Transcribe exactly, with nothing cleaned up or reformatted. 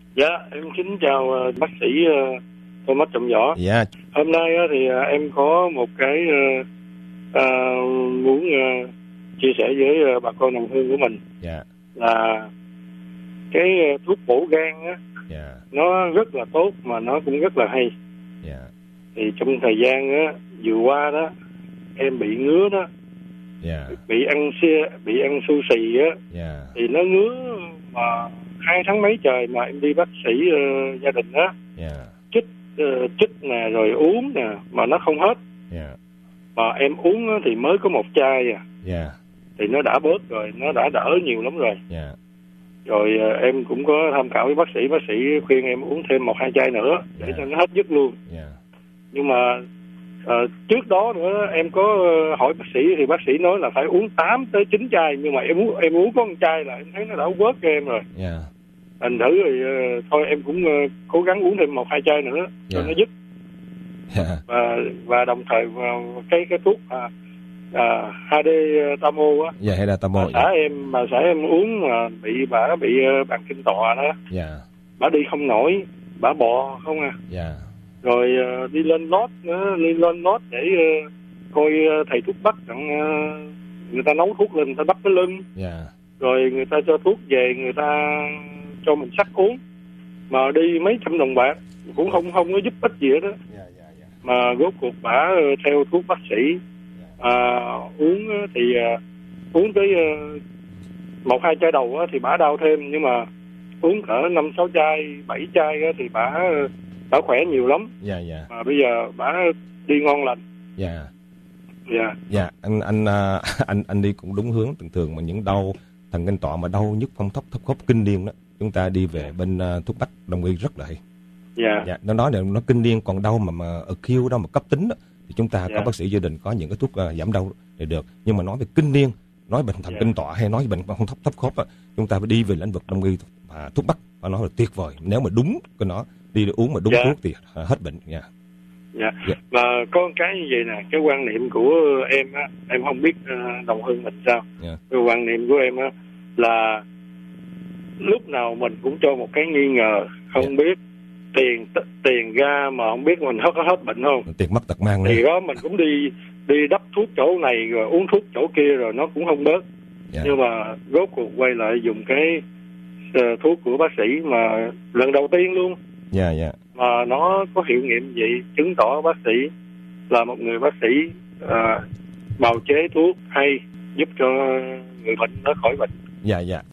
Dạ, em xin chào uh, bác sĩ uh, Thomas Trọng Võ. Dạ. Hôm nay uh, thì uh, em có một cái uh, uh, muốn uh, chia sẻ với uh, bà con đồng hương của mình. Dạ. Là cái uh, thuốc bổ gan á, Dạ. nó rất là tốt mà nó cũng rất là hay. Dạ. Thì trong thời gian á, vừa qua đó, em bị ngứa đó. Dạ. Bị ăn xe, bị ăn sushi á. Dạ. Thì nó ngứa mà hai tháng mấy trời mà em đi bác sĩ uh, gia đình á. Dạ. Chích uh, chích nè rồi uống nè mà nó không hết. Dạ. Mà em uống á, thì mới có một chai à. Dạ. Thì nó đã bớt rồi, nó đã đỡ nhiều lắm rồi. Dạ. Rồi uh, em cũng có tham khảo với bác sĩ, bác sĩ khuyên em uống thêm một hai chai nữa để Dạ. cho nó hết dứt luôn. Dạ. Nhưng mà uh, trước đó nữa em có uh, hỏi bác sĩ thì bác sĩ nói là phải uống tám tới chín chai, nhưng mà em uống em uống có một chai là em thấy nó đã bớt cho em rồi. Dạ. Thành thử rồi uh, thôi em cũng uh, cố gắng uống thêm một hai chai nữa cho Dạ. nó dứt. Dạ. Và và đồng thời vào cái cái thuốc à, à, hát đê Tamo á. Dạ, hay là Tamo. Bà xã em bà xã em uống mà bị bà bị uh, bàn kinh tọa đó. Dạ. Bà đi không nổi, bà bò không à. Dạ. Rồi uh, đi lên lót nữa, đi lên lót để uh, coi uh, thầy thuốc bắc uh, người ta nấu thuốc lên, người ta bắt cái lưng. Dạ. Rồi người ta cho thuốc về, người ta cho mình sắc uống. Mà đi mấy trăm đồng bạc cũng không không có giúp ích gì hết đó. Dạ. Dạ. Dạ. Mà rốt cuộc bả theo thuốc bác sĩ à, uống thì uh, uống tới uh, một hai chai đầu thì bả đau thêm, nhưng mà uống cỡ năm sáu chai bảy chai thì bả bả khỏe nhiều lắm. Dạ. Dạ. Mà bây giờ bả đi ngon lành. Dạ. Dạ. Dạ, anh anh à, anh anh đi cũng đúng hướng. Thường thường mà những đau thần kinh tọa mà đau nhức phong thấp thấp khớp kinh niên đó, chúng ta đi về bên uh, thuốc bắc đông y rất là hay. Dạ. Dạ, nó nói là nó kinh niên, còn đau mà mà acute đau mà cấp tính đó, thì chúng ta Dạ. có bác sĩ gia đình có những cái thuốc uh, giảm đau để được. Nhưng mà nói về kinh niên, nói bệnh thần Dạ. kinh tọa hay nói bệnh phong thấp thấp khớp á, chúng ta phải đi về lĩnh vực đông y và thuốc bắc, và nó là tuyệt vời. Nếu mà đúng cái nó đi uống mà đúng Dạ. thuốc thì uh, hết bệnh. Dạ. Dạ. Dạ. Mà có một cái như vậy nè, cái quan niệm của em á, em không biết uh, đồng hương mình sao. Dạ. Cái quan niệm của em á là lúc nào mình cũng cho một cái nghi ngờ, không Dạ. biết tiền tiền ra mà không biết mình hết có hết bệnh không. Tiền mất tật mang Thì đấy. đó mình cũng đi đi đắp thuốc chỗ này rồi uống thuốc chỗ kia rồi nó cũng không bớt. Dạ. Nhưng mà rốt cuộc quay lại dùng cái uh, thuốc của bác sĩ mà lần đầu tiên luôn. Dạ. Dạ. Mà nó có hiệu nghiệm gì, chứng tỏ bác sĩ là một người bác sĩ uh, bào chế thuốc hay, giúp cho người bệnh nó khỏi bệnh. Dạ. Dạ.